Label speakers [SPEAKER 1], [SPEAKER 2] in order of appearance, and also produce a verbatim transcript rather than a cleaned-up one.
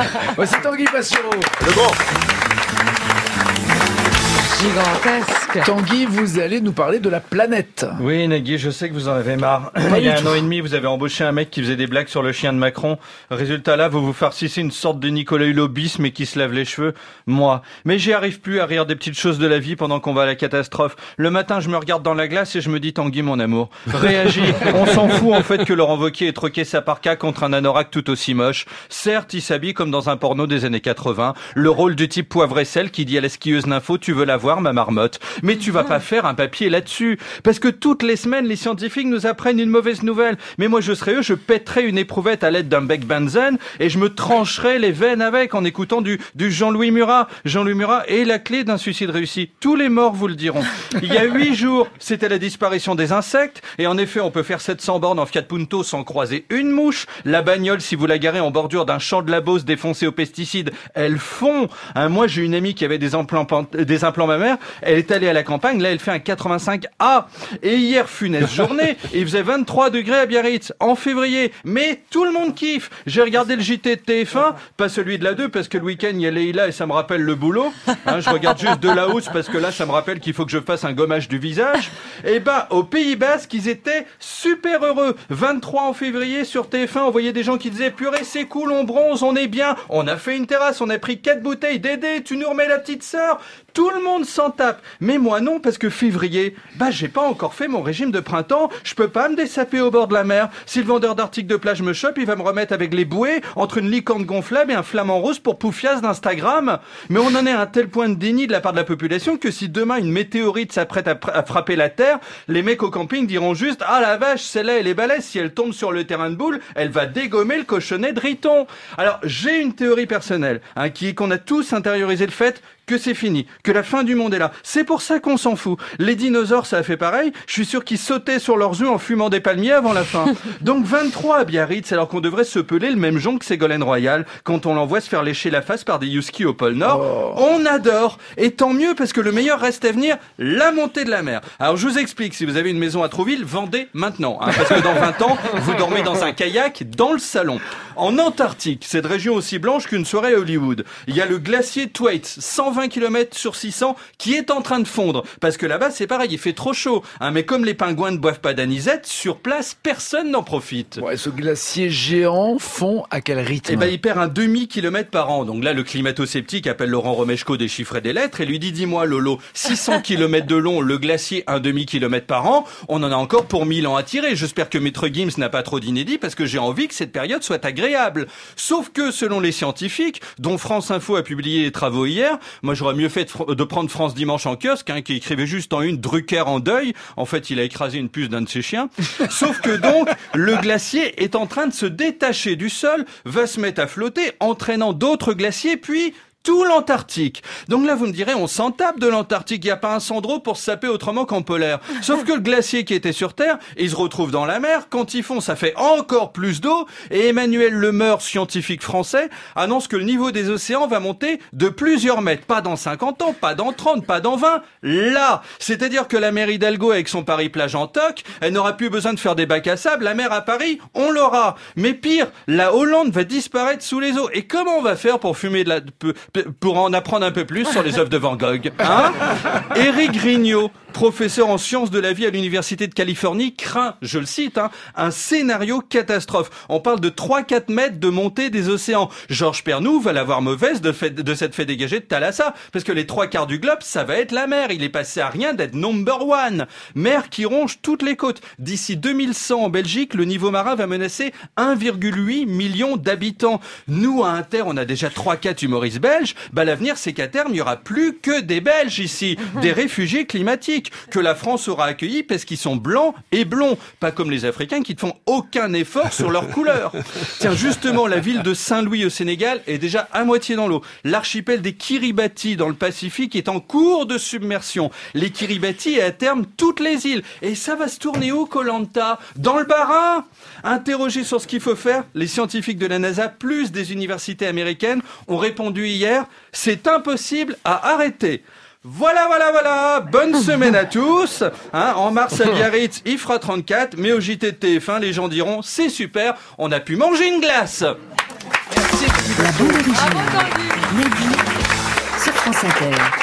[SPEAKER 1] Voici Tanguy Passiero.
[SPEAKER 2] Le bon.
[SPEAKER 3] Gigantesque.
[SPEAKER 1] Tanguy, vous allez nous parler de la planète.
[SPEAKER 4] Oui, Nagui, je sais que vous en avez marre. Il y a un an et demi, vous avez embauché un mec qui faisait des blagues sur le chien de Macron. Résultat là, vous vous farcissez une sorte de Nicolas Hulot bis, mais qui se lave les cheveux. Moi. Mais j'y arrive plus à rire des petites choses de la vie pendant qu'on va à la catastrophe. Le matin, je me regarde dans la glace et je me dis, Tanguy, mon amour, réagis. On s'en fout, en fait, que Laurent Wauquiez ait troqué sa parka contre un anorak tout aussi moche. Certes, il s'habille comme dans un porno des années quatre-vingts. Le rôle du type poivre et sel qui dit à la skieuse nympho, tu veux la voir, ma marmotte. Mais tu vas pas faire un papier là-dessus. Parce que toutes les semaines, les scientifiques nous apprennent une mauvaise nouvelle. Mais moi, je serais eux, je pèterais une éprouvette à l'aide d'un bec Benzen et je me trancherais les veines avec en écoutant du, du Jean-Louis Murat. Jean-Louis Murat est la clé d'un suicide réussi. Tous les morts vous le diront. Il y a huit jours, c'était la disparition des insectes. Et en effet, on peut faire sept cents bornes en Fiat Punto sans croiser une mouche. La bagnole, si vous la garez en bordure d'un champ de la Beauce défoncé aux pesticides, elle fond. Hein, moi, j'ai une amie qui avait des implants, des implants mammaires. Elle est allée à la campagne, là elle fait un quatre-vingt-cinq A. Et hier, funeste journée, il faisait vingt-trois degrés à Biarritz, en février. Mais tout le monde kiffe. J'ai regardé le J T de T F un, pas celui de la deux, parce que le week-end il y a Leïla et ça me rappelle le boulot. Hein, je regarde juste de la hausse parce que là ça me rappelle qu'il faut que je fasse un gommage du visage. Et ben, au Pays Basque, ils étaient super heureux. vingt-trois en février sur T F un, on voyait des gens qui disaient, purée c'est cool, on bronze, on est bien. On a fait une terrasse, on a pris quatre bouteilles. Dédé, tu nous remets la petite sœur. Tout le monde s'en tape. Mais moi non, parce que février, bah j'ai pas encore fait mon régime de printemps, je peux pas me dessaper au bord de la mer. Si le vendeur d'articles de plage me chope, il va me remettre avec les bouées entre une licorne gonflable et un flamant rose pour poufias d'Instagram. Mais on en est à un tel point de déni de la part de la population que si demain une météorite s'apprête à, à frapper la Terre, les mecs au camping diront juste « Ah la vache, celle-là elle est balèze, si elle tombe sur le terrain de boule, elle va dégommer le cochonnet de Riton. » Alors j'ai une théorie personnelle, hein, qui est qu'on a tous intériorisé le fait que c'est fini, que la fin du monde est là. C'est pour ça qu'on s'en fout. Les dinosaures, ça a fait pareil. Je suis sûr qu'ils sautaient sur leurs œufs en fumant des palmiers avant la fin. Donc vingt-trois à Biarritz, alors qu'on devrait se peler le même jonc que Ségolène Royal quand on l'envoie se faire lécher la face par des huskies au pôle Nord. Oh. On adore. Et tant mieux parce que le meilleur reste à venir, la montée de la mer. Alors je vous explique, si vous avez une maison à Trouville, vendez maintenant. Hein, parce que dans vingt ans, vous dormez dans un kayak dans le salon. En Antarctique, cette région aussi blanche qu'une soirée à Hollywood, il y a le glacier Thwaites, cent vingt kilomètres sur six cents, qui est en train de fondre. Parce que là-bas, c'est pareil, il fait trop chaud. Hein, mais comme les pingouins ne boivent pas d'anisette, sur place, personne n'en profite.
[SPEAKER 1] Ouais, ce glacier géant fond à quel rythme ?
[SPEAKER 4] Eh ben, il perd un demi-kilomètre par an. Donc là, le climato-sceptique appelle Laurent Romeshko des chiffres et des lettres et lui dit, dis-moi, Lolo, six cents kilomètres de long, le glacier, un demi-kilomètre par an, on en a encore pour mille ans à tirer. J'espère que Maître Gims n'a pas trop d'inédit parce que j'ai envie que cette période soit agréable. Sauf que, selon les scientifiques, dont France Info a publié les travaux hier, moi j'aurais mieux fait de prendre France Dimanche en kiosque, hein, qui écrivait juste en une Drucker en deuil. En fait, il a écrasé une puce d'un de ses chiens. Sauf que donc, le glacier est en train de se détacher du sol, va se mettre à flotter, entraînant d'autres glaciers, puis tout l'Antarctique. Donc là, vous me direz, on s'en tape de l'Antarctique. Il n'y a pas un Sandro pour se saper autrement qu'en polaire. Sauf que le glacier qui était sur Terre, il se retrouve dans la mer. Quand ils font, ça fait encore plus d'eau. Et Emmanuel Lemeur, scientifique français, annonce que le niveau des océans va monter de plusieurs mètres. Pas dans cinquante ans, pas dans trente, pas dans vingt. Là! C'est-à-dire que la mer Hidalgo, avec son Paris-Plage en toc, elle n'aura plus besoin de faire des bacs à sable. La mer à Paris, on l'aura. Mais pire, la Hollande va disparaître sous les eaux. Et comment on va faire pour fumer de la... pour en apprendre un peu plus sur les œuvres de Van Gogh, hein? Éric Grignot, professeur en sciences de la vie à l'Université de Californie, craint, je le cite, hein, un scénario catastrophe. On parle de trois à quatre mètres de montée des océans. Georges Pernou va l'avoir mauvaise de, fait, de cette fait dégagée de Thalassa, parce que les trois quarts du globe, ça va être la mer. Il est passé à rien d'être number one. Mer qui ronge toutes les côtes. D'ici deux mille cent en Belgique, le niveau marin va menacer un virgule huit million d'habitants. Nous, à Inter, on a déjà trois quatre humoristes belges. Bah, l'avenir, c'est qu'à terme, il n'y aura plus que des Belges ici, des réfugiés climatiques, que la France aura accueillis parce qu'ils sont blancs et blonds, pas comme les Africains qui ne font aucun effort sur leur couleur. Tiens, justement, la ville de Saint-Louis au Sénégal est déjà à moitié dans l'eau. L'archipel des Kiribati dans le Pacifique est en cours de submersion. Les Kiribati et à terme toutes les îles. Et ça va se tourner où, Koh Lanta ? Dans le Bas-Rhin ? Interrogés sur ce qu'il faut faire, les scientifiques de la NASA plus des universités américaines ont répondu hier, c'est impossible à arrêter. Voilà, voilà, voilà. Bonne semaine à tous. Hein, en mars à Biarritz, il fera trente-quatre, mais au J T de T F un, les gens diront, c'est super, on a pu manger une glace.
[SPEAKER 3] Merci. La bande originale. Bravo, Tanguy.
[SPEAKER 2] Mehdi sur France Inter.